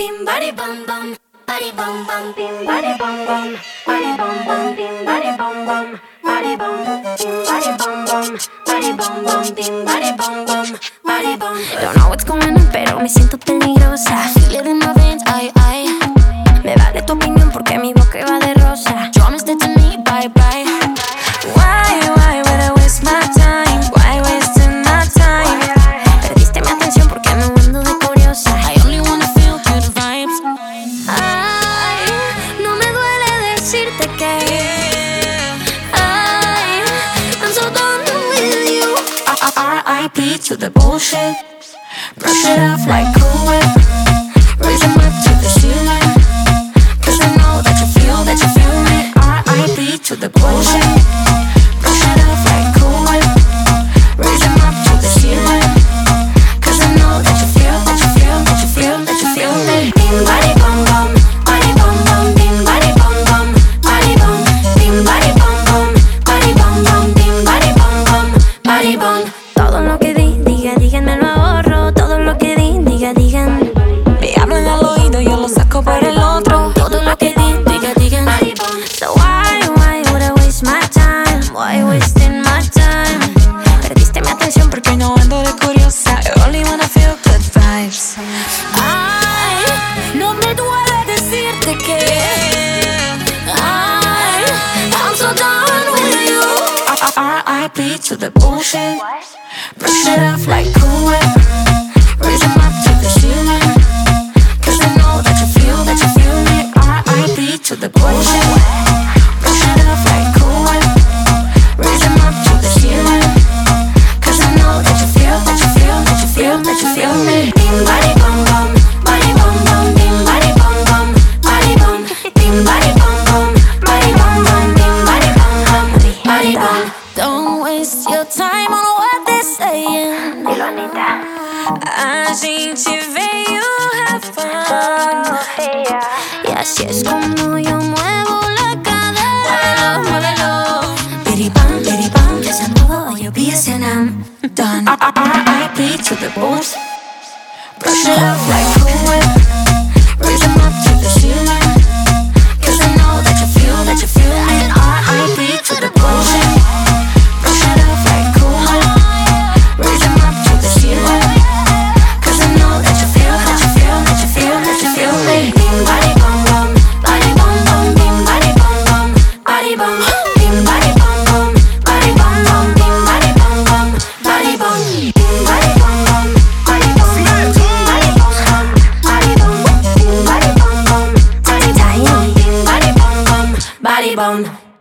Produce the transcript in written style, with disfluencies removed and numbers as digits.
bim body bum bum, body bum bum, bim body bum bum, body bum bum, bim body bum bum, body bum, bim body bum bum, body bum bum, bim body bum bum, body bum. Don't know what's going on, pero me siento peligrosa. Feel it in my veins, ay ay. Me vale tu opinión porque mi boca va de rosa. Promise that to me, bye bye. Why would I waste my time? Why wasting my time? Perdiste mi atención porque no ando de curiosa. I only wanna feel good vibes. Ay, no me duele decirte que ay, I'm so done with you. R.I.P. to the bullshit. Brush it off like Cool Whip. Raise them up to the ceiling. Cause I know that you feel me. R.I.P. to the bullshit. Brush it off like Cool Whip. Raise them up to the ceiling. Cause I know that you feel me. Bim body bum bum, body bum bum, bim body bum bum, body bum, bim body bum bum, body bum bum, bim body bum bum, body bum. Todo lo que digan me lo ahorro. Todo lo que digan. Me hablan al oído, yo lo saco por el otro. Todo lo que digan. So why would I waste my time? Why wasting my time? Perdiste mi atención porque no ando de curiosa. I only wanna feel good vibes. Ay, no me duele decirte que ay, I'm so done with you. R.I.P. to the bullshit. Brush it off like Cool Whip. Raise them up to the ceiling. Cause I know that you feel me. R.I.P. to the bullshit. Brush it off like Cool Whip. Raise them up to the ceiling. Cause I know that you feel me. Bim body bum bum, body bum bum, bim body bum bum, body bum, bim body bum bum, body bum bum, bim body bum bum, body bum. Don't waste your time on what they're saying. Dilo, Anita. Así te veo have fun. Y así es como yo muevo la cadera. Muévelo. Bidi bam, desanudo, yo BSNM. Done. R.I.P. to the bulls. Brush it off like Cool Whip. Raise them up to the ceiling. Cause I know that you feel me. R.I.P. to the bullshit. Brush it off like Cool Whip. Raise them up to the ceiling. Cause I know that you feel me. Bim body bum bum, body bum bum, bim body bum bum, body bum, bim body bum bum, body bum bum, bim body bum bum, body bum, bim body bum bum, body bum bum, body bum bum, body bum, bim body bum bum, body bum, bim body bum bum, body bum.